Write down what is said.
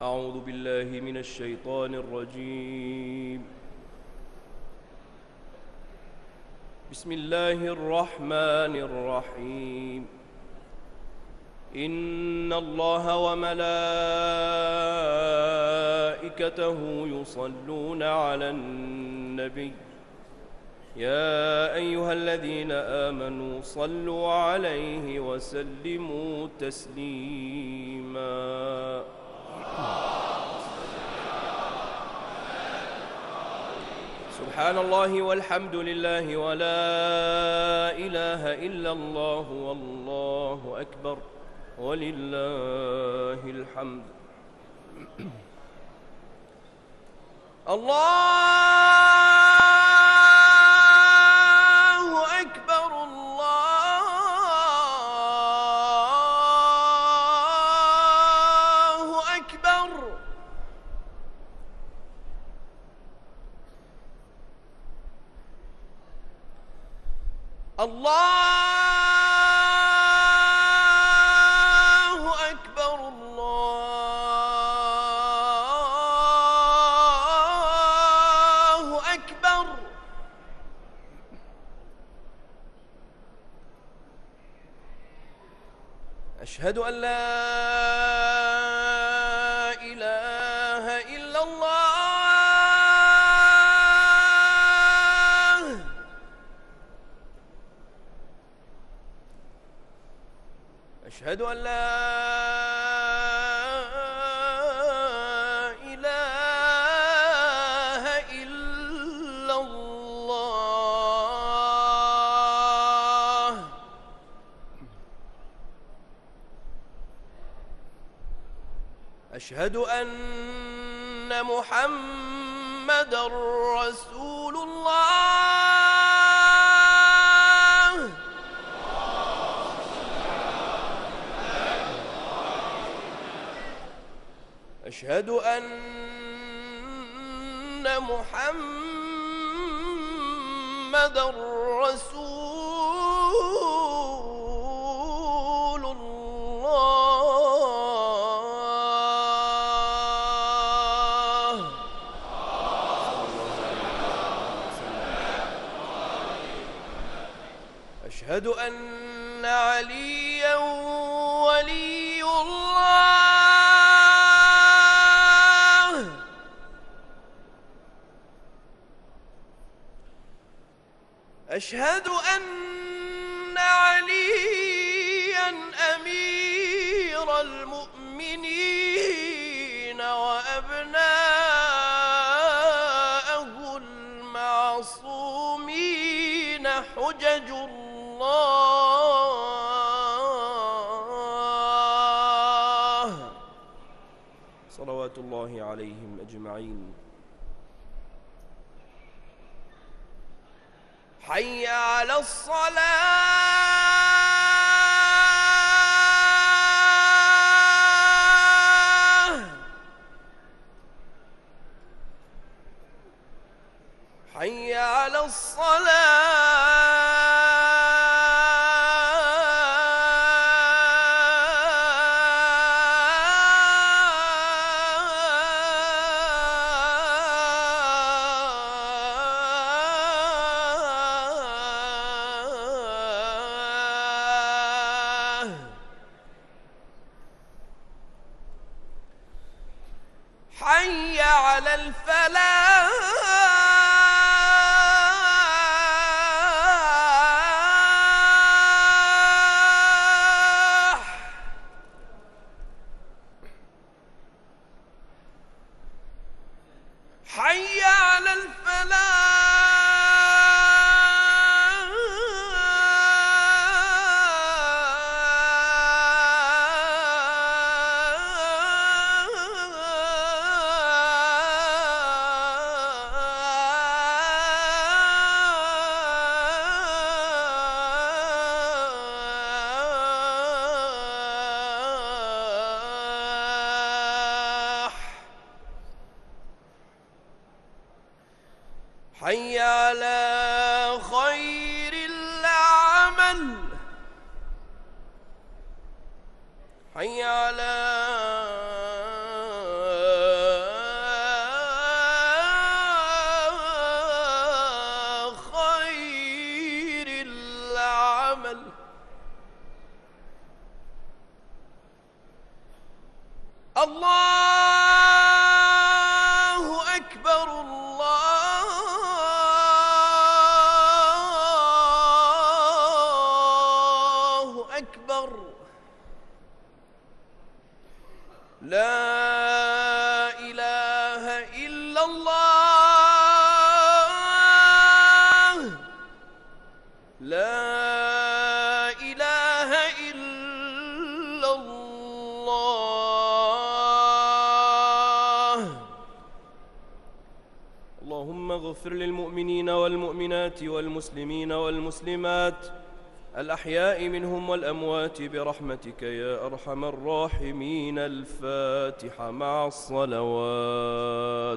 أعوذ بالله من الشيطان الرجيم. بسم الله الرحمن الرحيم. إن الله وملائكته يصلون على النبي يا أيها الذين آمنوا صلوا عليه وسلموا تسليما. سبحان الله والحمد لله ولا إله إلا الله والله أكبر ولله الحمد. الله أكبر الله أكبر. الله أكبر الله أكبر. أشهد أن لا إله إلا الله. أشهد أن لا إله إلا الله. أشهد أن محمدًا رسول الله. أشهد أن محمدًا رسول الله. أشهد أن عليًا ولي الله. أشهد أن عليًا أمير المؤمنين وأبناءه المعصومين حجج الله صلوات الله عليهم أجمعين. حي على الصلاة. حي على الصلاة. حي على الفلاح. حي على الفلاح. حي على خير العمل. حي على أكبر الله أكبر. لا إله إلا الله. لا إله إلا الله. اللهم اغفر للمؤمنين والمؤمنات والمسلمين والمسلمات الأحياء منهم والأموات برحمتك يا أرحم الراحمين. الفاتحة مع الصلوات.